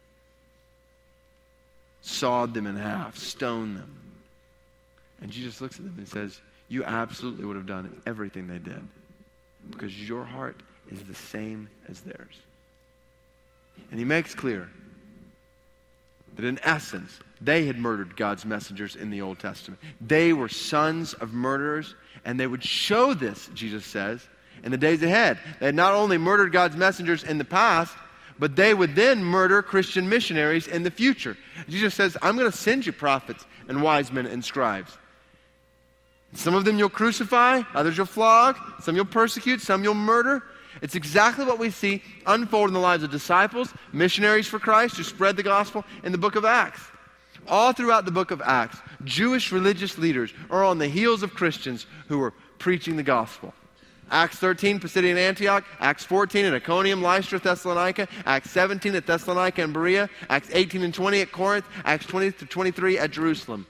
sawed them in half, stoned them. And Jesus looks at them and says, you absolutely would have done everything they did because your heart is the same as theirs. And he makes clear that in essence, they had murdered God's messengers in the Old Testament. They were sons of murderers, and they would show this, Jesus says, in the days ahead. They had not only murdered God's messengers in the past, but they would then murder Christian missionaries in the future. Jesus says, I'm going to send you prophets and wise men and scribes. Some of them you'll crucify, others you'll flog, some you'll persecute, some you'll murder. It's exactly what we see unfold in the lives of disciples, missionaries for Christ who spread the gospel in the book of Acts. All throughout the book of Acts, Jewish religious leaders are on the heels of Christians who are preaching the gospel. Acts thirteen, Pisidian Antioch. Acts fourteen at Iconium, Lystra, Thessalonica. Acts seventeen at Thessalonica and Berea. Acts eighteen and twenty at Corinth. Acts twenty to twenty-three at Jerusalem.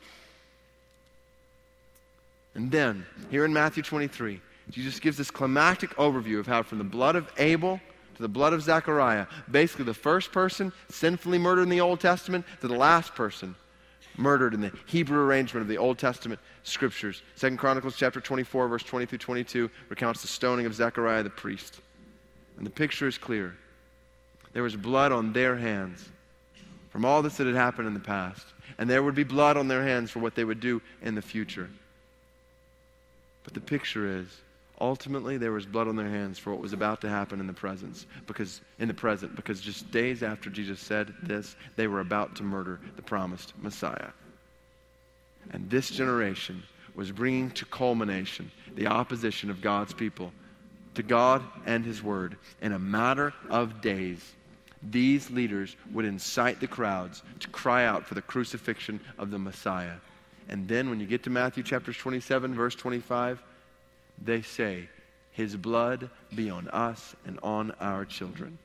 And then, here in Matthew twenty-three, Jesus gives this climactic overview of how from the blood of Abel to the blood of Zechariah, basically the first person sinfully murdered in the Old Testament to the last person murdered in the Hebrew arrangement of the Old Testament scriptures. Second Chronicles chapter twenty-four, verse twenty through twenty-two recounts the stoning of Zechariah the priest. And the picture is clear. There was blood on their hands from all this that had happened in the past. And there would be blood on their hands for what they would do in the future. But the picture is, ultimately there was blood on their hands for what was about to happen in the presence, because in the present, because just days after Jesus said this, they were about to murder the promised Messiah. And this generation was bringing to culmination the opposition of God's people to God and His Word. In a matter of days, these leaders would incite the crowds to cry out for the crucifixion of the Messiah. And then when you get to Matthew chapter twenty-seven, verse twenty-five, they say, His blood be on us and on our children.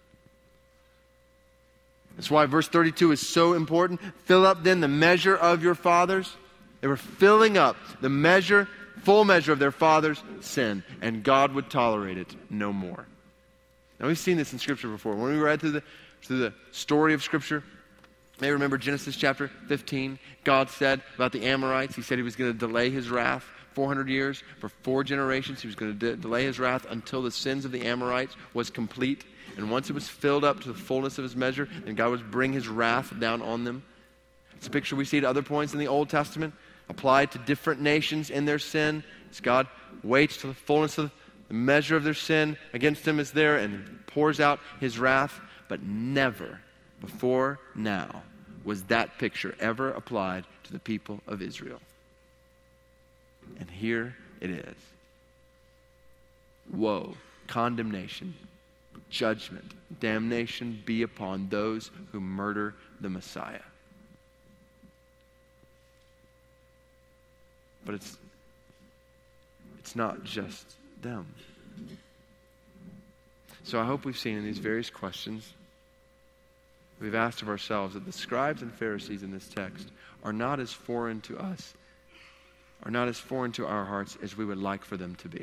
That's why verse thirty-two is so important. Fill up then the measure of your fathers. They were filling up the measure, full measure of their father's sin, and God would tolerate it no more. Now we've seen this in Scripture before. When we read through the, through the story of Scripture, you may remember Genesis chapter fifteen. God said about the Amorites, He said He was going to delay His wrath four hundred years. For four generations, He was going to de- delay His wrath until the sins of the Amorites was complete. And once it was filled up to the fullness of His measure, then God would bring His wrath down on them. It's a picture we see at other points in the Old Testament, applied to different nations in their sin. As God waits till the fullness of the measure of their sin against them is there and pours out His wrath. But never before now was that picture ever applied to the people of Israel. And here it is. Woe, condemnation, judgment, damnation be upon those who murder the Messiah. But it's it's not just them. So I hope we've seen in these various questions, we've asked of ourselves that the scribes and Pharisees in this text are not as foreign to us, are not as foreign to our hearts as we would like for them to be.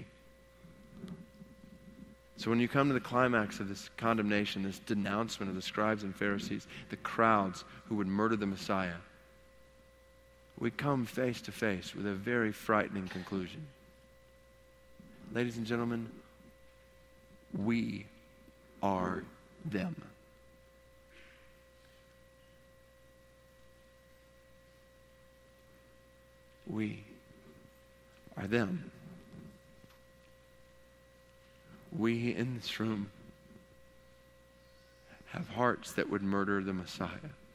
So when you come to the climax of this condemnation, this denouncement of the scribes and Pharisees, the crowds who would murder the Messiah, we come face to face with a very frightening conclusion. Ladies and gentlemen, we are them. We are them. We in this room have hearts that would murder the Messiah.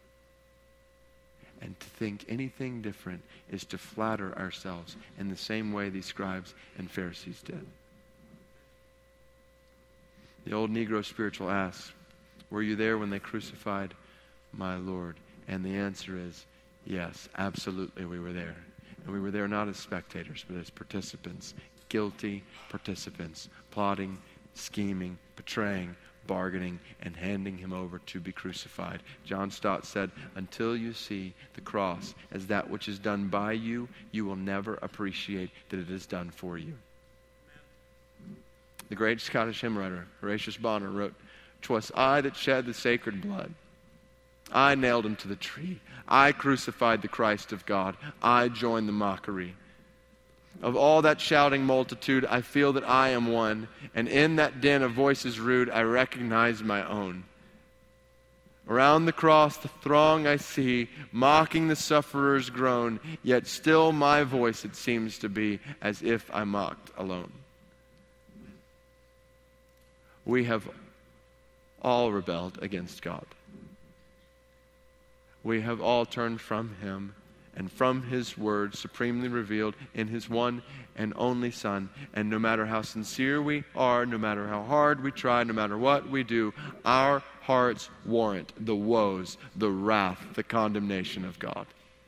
And to think anything different is to flatter ourselves in the same way these scribes and Pharisees did. The old Negro spiritual asks, were you there when they crucified my Lord? And the answer is, yes, absolutely we were there. And we were there not as spectators, but as participants, guilty participants, plotting, scheming, betraying, bargaining, and handing him over to be crucified. John Stott said, until you see the cross as that which is done by you, you will never appreciate that it is done for you. The great Scottish hymn writer, Horatius Bonner, wrote, "'Twas I that shed the sacred blood. I nailed him to the tree. I crucified the Christ of God. I joined the mockery. Of all that shouting multitude, I feel that I am one, and in that din of voices rude, I recognize my own. Around the cross the throng I see, mocking the sufferer's groan, yet still my voice it seems to be, as if I mocked alone." We have all rebelled against God. We have all turned from Him and from his word supremely revealed in his one and only Son. And no matter how sincere we are, no matter how hard we try, no matter what we do, our hearts warrant the woes, the wrath, the condemnation of God.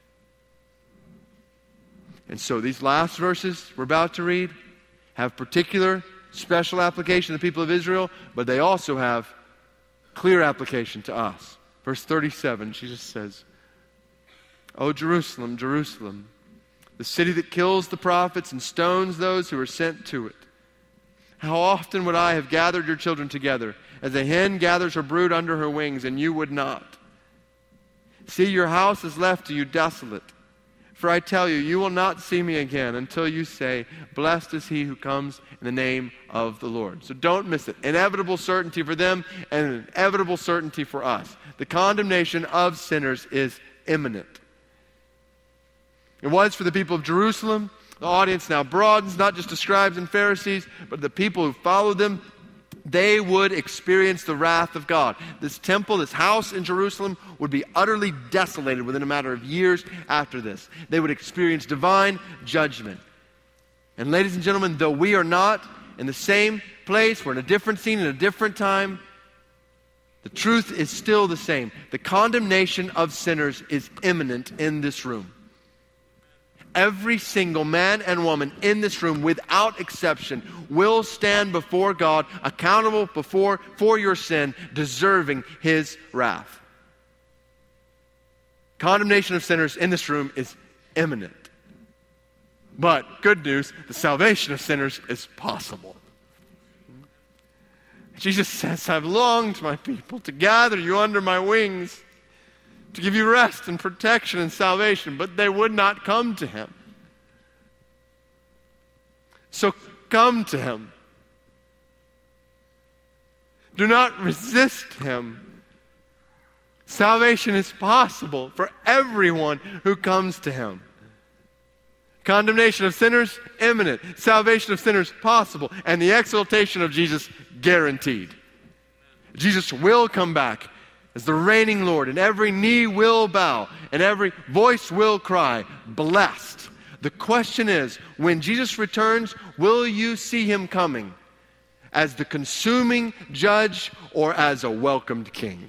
And so these last verses we're about to read have particular special application to the people of Israel, but they also have clear application to us. Verse thirty-seven, Jesus says, "O Jerusalem, Jerusalem, the city that kills the prophets and stones those who are sent to it. How often would I have gathered your children together, as a hen gathers her brood under her wings, and you would not. See, your house is left to you desolate. For I tell you, you will not see me again until you say, 'Blessed is he who comes in the name of the Lord.'" So don't miss it. Inevitable certainty for them and an inevitable certainty for us. The condemnation of sinners is imminent. It was for the people of Jerusalem. The audience now broadens, not just to scribes and Pharisees, but the people who followed them. They would experience the wrath of God. This temple, this house in Jerusalem, would be utterly desolated within a matter of years after this. They would experience divine judgment. And ladies and gentlemen, though we are not in the same place, we're in a different scene, in a different time, the truth is still the same. The condemnation of sinners is imminent in this room. Every single man and woman in this room, without exception, will stand before God, accountable before for your sin, deserving his wrath. Condemnation of sinners in this room is imminent. But good news, the salvation of sinners is possible. Jesus says, "I've longed, my people, to gather you under my wings, to give you rest and protection and salvation," but they would not come to him. So come to him. Do not resist him. Salvation is possible for everyone who comes to him. Condemnation of sinners, imminent. Salvation of sinners, possible. And the exaltation of Jesus, guaranteed. Jesus will come back as the reigning Lord, and every knee will bow, and every voice will cry, "Blessed." The question is, when Jesus returns, will you see him coming as the consuming judge or as a welcomed king?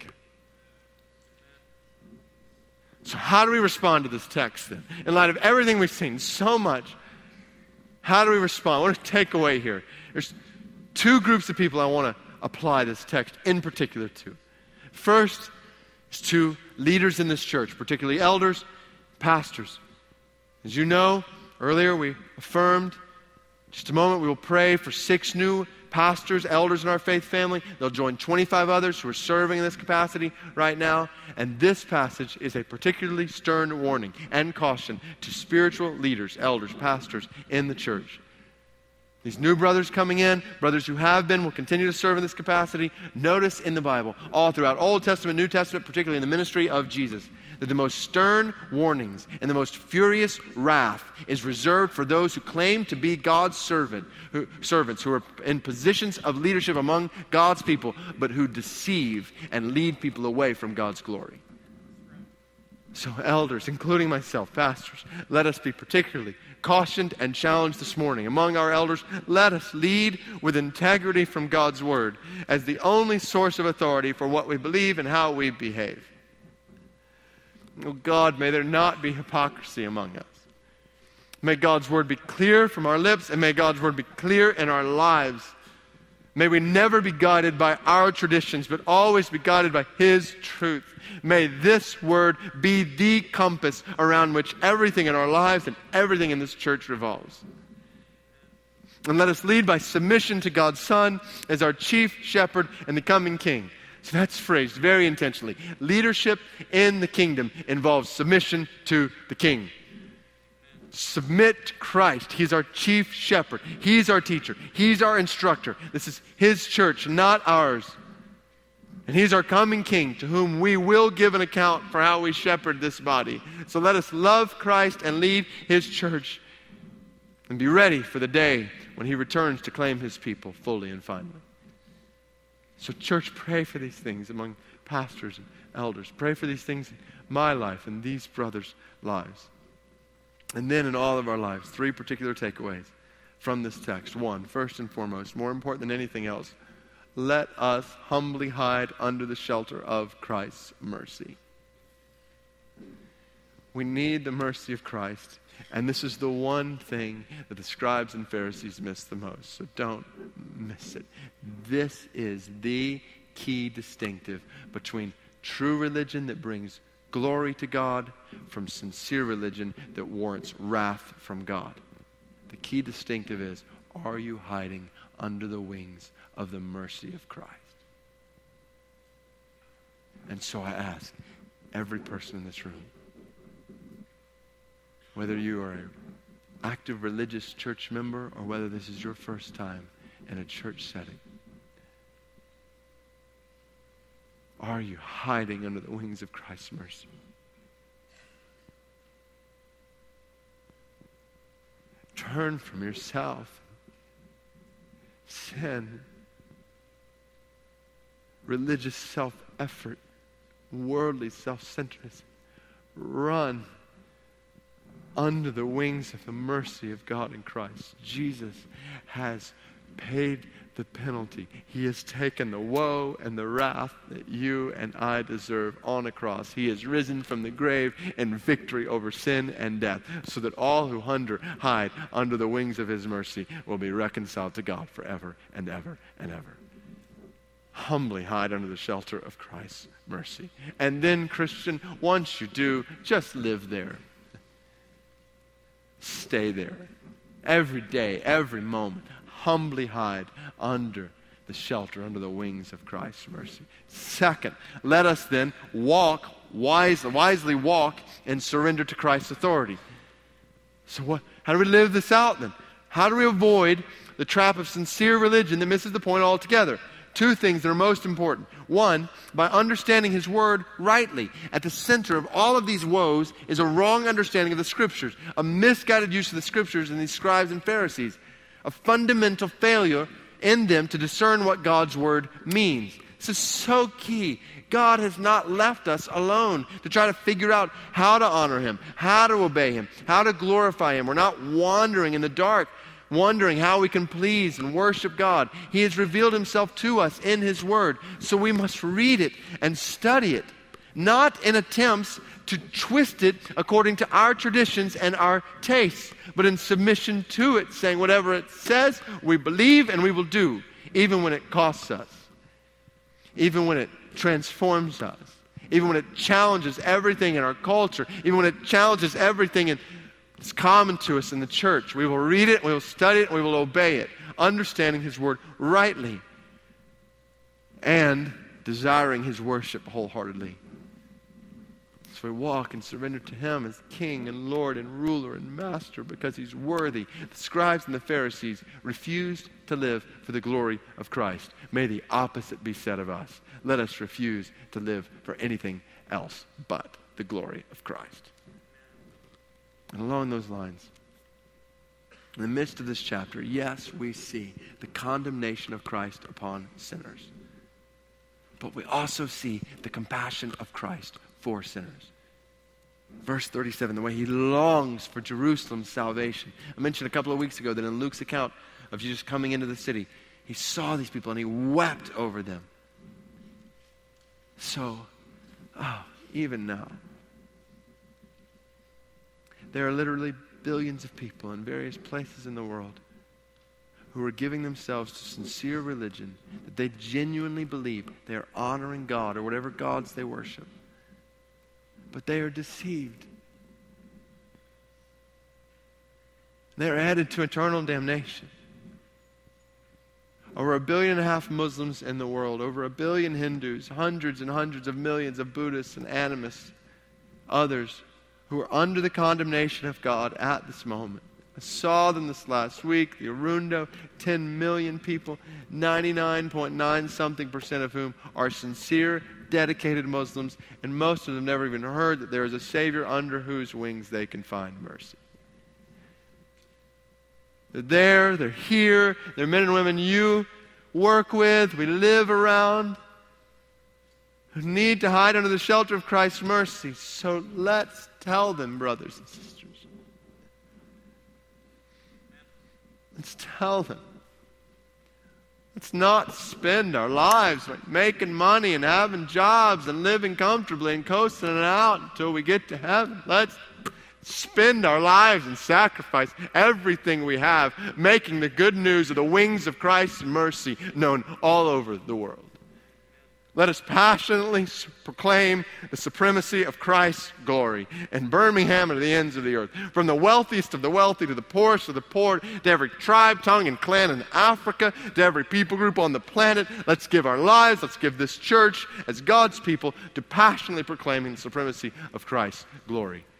So how do we respond to this text then? In light of everything we've seen, so much, how do we respond? What is the takeaway here? There's two groups of people I want to apply this text in particular to. First is to leaders in this church, particularly elders, pastors. As you know, earlier we affirmed, in just a moment we will pray for six new pastors, elders in our faith family. They'll join twenty-five others who are serving in this capacity right now. And this passage is a particularly stern warning and caution to spiritual leaders, elders, pastors in the church. These new brothers coming in, brothers who have been, will continue to serve in this capacity. Notice in the Bible, all throughout Old Testament, New Testament, particularly in the ministry of Jesus, that the most stern warnings and the most furious wrath is reserved for those who claim to be God's servant, who, servants who are in positions of leadership among God's people, but who deceive and lead people away from God's glory. So elders, including myself, pastors, let us be particularly cautioned and challenged this morning. Among our elders, let us lead with integrity from God's Word as the only source of authority for what we believe and how we behave. Oh God, may there not be hypocrisy among us. May God's Word be clear from our lips, and may God's Word be clear in our lives. May we never be guided by our traditions, but always be guided by His truth. May this Word be the compass around which everything in our lives and everything in this church revolves. And let us lead by submission to God's Son as our chief shepherd and the coming King. So that's phrased very intentionally. Leadership in the kingdom involves submission to the King. Submit to Christ. He's our chief shepherd. He's our teacher. He's our instructor. This is His church, not ours. And He's our coming King, to whom we will give an account for how we shepherd this body. So let us love Christ and lead His church and be ready for the day when He returns to claim His people fully and finally. So church, pray for these things among pastors and elders. Pray for these things in my life and these brothers' lives. And then in all of our lives, three particular takeaways from this text. One, first and foremost, more important than anything else, let us humbly hide under the shelter of Christ's mercy. We need the mercy of Christ. And this is the one thing that the scribes and Pharisees missed the most. So don't miss it. This is the key distinctive between true religion that brings glory to God from sincere religion that warrants wrath from God. The key distinctive is, are you hiding under the wings of the mercy of Christ? And so I ask every person in this room, whether you are an active religious church member or whether this is your first time in a church setting, are you hiding under the wings of Christ's mercy? Turn from yourself, sin, religious self-effort, worldly self-centeredness. Run under the wings of the mercy of God in Christ. Jesus has paid the penalty. He has taken the woe and the wrath that you and I deserve on a cross. He has risen from the grave in victory over sin and death, so that all who hunger, hide under the wings of his mercy will be reconciled to God forever and ever and ever. Humbly hide under the shelter of Christ's mercy. And then, Christian, once you do, just live there. Stay there. Every day, every moment, humbly hide under the shelter, under the wings of Christ's mercy. Second, let us then walk, wisely, wisely walk and surrender to Christ's authority. So what? How do we live this out then? How do we avoid the trap of sincere religion that misses the point altogether? Two things that are most important. One, by understanding his word rightly. At the center of all of these woes is a wrong understanding of the Scriptures, a misguided use of the Scriptures in these scribes and Pharisees, a fundamental failure in them to discern what God's word means. This is so key. God has not left us alone to try to figure out how to honor him, how to obey him, how to glorify him. We're not wandering in the dark, wondering how we can please and worship God. He has revealed himself to us in his word. So we must read it and study it, not in attempts to twist it according to our traditions and our tastes, but in submission to it, saying whatever it says, we believe and we will do, even when it costs us, even when it transforms us, even when it challenges everything in our culture, even when it challenges everything in it's common to us in the church. We will read it, we will study it, we will obey it, understanding his word rightly and desiring his worship wholeheartedly. So we walk and surrender to him as King and Lord and ruler and master because he's worthy. The scribes and the Pharisees refused to live for the glory of Christ. May the opposite be said of us. Let us refuse to live for anything else but the glory of Christ. And along those lines, in the midst of this chapter, yes, we see the condemnation of Christ upon sinners. But we also see the compassion of Christ for sinners. Verse thirty-seven, the way he longs for Jerusalem's salvation. I mentioned a couple of weeks ago that in Luke's account of Jesus coming into the city, he saw these people and he wept over them. So, oh, even now, there are literally billions of people in various places in the world who are giving themselves to sincere religion that they genuinely believe they are honoring God or whatever gods they worship. But they are deceived. They are headed to eternal damnation. Over a billion and a half Muslims in the world, over a billion Hindus, hundreds and hundreds of millions of Buddhists and animists, others who are under the condemnation of God at this moment. I saw them this last week, the Arundo, ten million people, ninety-nine point nine something percent of whom are sincere, dedicated Muslims, and most of them never even heard that there is a Savior under whose wings they can find mercy. They're there, they're here, they're men and women you work with, we live around, who need to hide under the shelter of Christ's mercy. So let's tell them, brothers and sisters, Let's tell them. Let's not spend our lives like making money and having jobs and living comfortably and coasting it out until we get to heaven. Let's spend our lives and sacrifice everything we have, making the good news of the wings of Christ's mercy known all over the world. Let us passionately proclaim the supremacy of Christ's glory in Birmingham and to the ends of the earth. From the wealthiest of the wealthy to the poorest of the poor, to every tribe, tongue, and clan in Africa, to every people group on the planet, let's give our lives, let's give this church as God's people to passionately proclaiming the supremacy of Christ's glory.